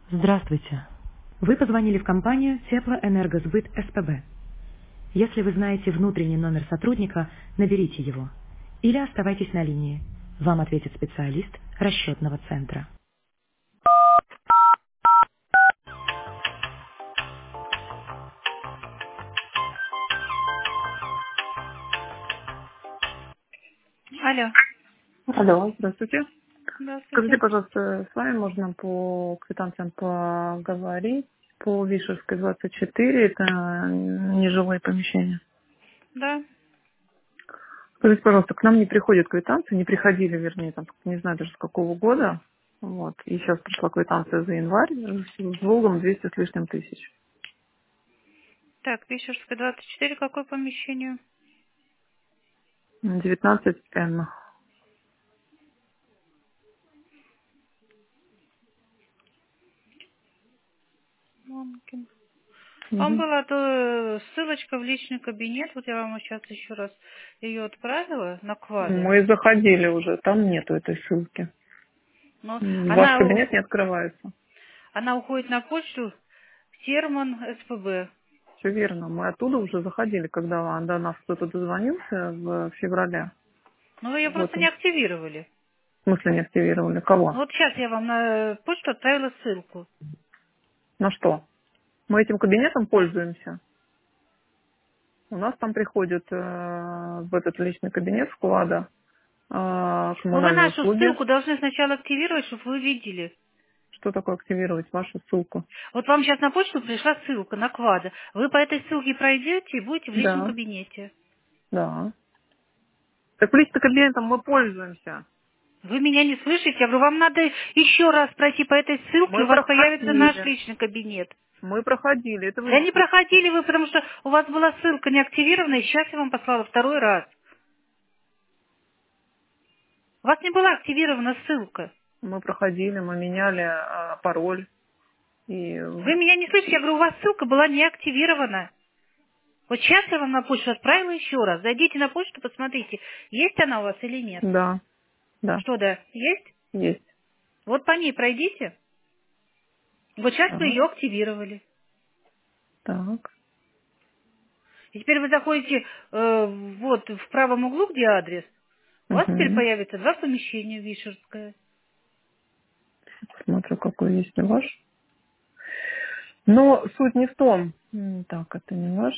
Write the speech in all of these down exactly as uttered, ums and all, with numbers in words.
Здравствуйте. Вы позвонили в компанию Теплоэнергосбыт СПБ. Если вы знаете внутренний номер сотрудника, наберите его. Или оставайтесь на линии. Вам ответит специалист расчетного центра. Алло. Алло, здравствуйте. Скажите, Здравствуйте. пожалуйста, с вами можно по квитанциям поговорить? По Вишерской двадцать четыре, это нежилые помещения. Да. Скажите, пожалуйста, к нам не приходят квитанции, не приходили, вернее, там, не знаю даже с какого года. Вот. И сейчас пришла квитанция за январь с долгом двести с лишним тысяч. Так, Пищерская двадцать четыре, какое помещение? девятнадцать эн. Монкин. Вам Мгм. была то ссылочка в личный кабинет, вот я вам сейчас еще раз ее отправила на квады. Мы заходили уже, там нету этой ссылки. Но М, Ваш она, у- кабинет не открывается. она уходит на почту Серман СПБ. Все верно. Мы оттуда уже заходили, когда до нас кто-то дозвонился в феврале. Но вы ее Вот просто не он. активировали. В смысле не активировали? Ну Кого? вот сейчас я вам на почту отправила ссылку. На что? Мы этим кабинетом пользуемся. У нас там приходит э, в этот личный кабинет вклада э, Но вы коммунальные нашу услуги. ссылку должны сначала активировать, чтобы вы видели. Что такое активировать вашу ссылку? Вот вам сейчас на почту пришла ссылка на квады. Вы по этой ссылке пройдете и будете в личном Да, кабинете. да. Так личным кабинетом мы пользуемся. Вы меня не слышите? Я говорю, вам надо еще раз пройти по этой ссылке, и Мы у вас появится наш проходили. личный кабинет. Мы проходили. Это вы Да не не слышите. проходили вы, потому что у вас была ссылка не активирована, и сейчас я вам послала второй раз. У вас не была активирована ссылка. Мы проходили, мы меняли э, пароль. И Вы меня не слышите? Я говорю, у вас ссылка была не активирована. Вот сейчас я вам на почту отправила еще раз. Зайдите на почту, посмотрите, есть она у вас или нет. да, да, Что, да, есть? есть. Вот по ней пройдите. Вот сейчас вы Так, ее активировали. так. И теперь вы заходите э, вот в правом углу, где адрес. У вас теперь Угу. появится два помещения Вишерское. Смотрю, какой есть и ваш. Но суть не в том. М, Так, это не ваш.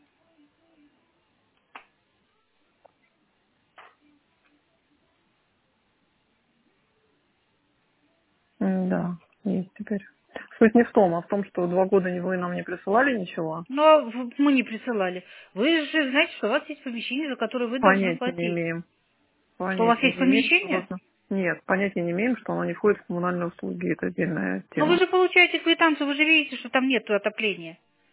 М, Да, есть теперь. Суть не в том, а в том, что два года не- вы нам не присылали ничего. Но в- мы не присылали. Вы же знаете, что у вас есть помещение, за которое вы должны Понятия не платить. имеем. Что у вас Понятия есть не имеем, что помещение? должно. Нет, понятия не имеем, что оно не входит в коммунальные услуги. Это отдельная Но вы тема. же получаете квитанцию, вы же видите, что там нет отопления.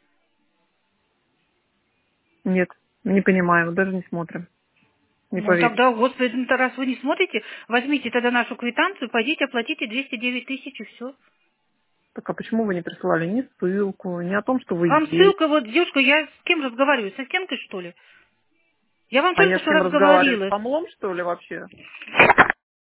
Нет, не понимаем, даже не смотрим. Не Ну поверите. тогда, господи, ну, то раз вы не смотрите, возьмите тогда нашу квитанцию, пойдите, оплатите двести девять тысяч и все. Так а почему вы не присылали ни ссылку, ни о том, что вы Вам есть? ссылка, вот, девушка, я с кем разговариваю? Со стенкой, что ли? Я вам А я только с что кем разговариваю? С разговорила. помлом, что ли, вообще?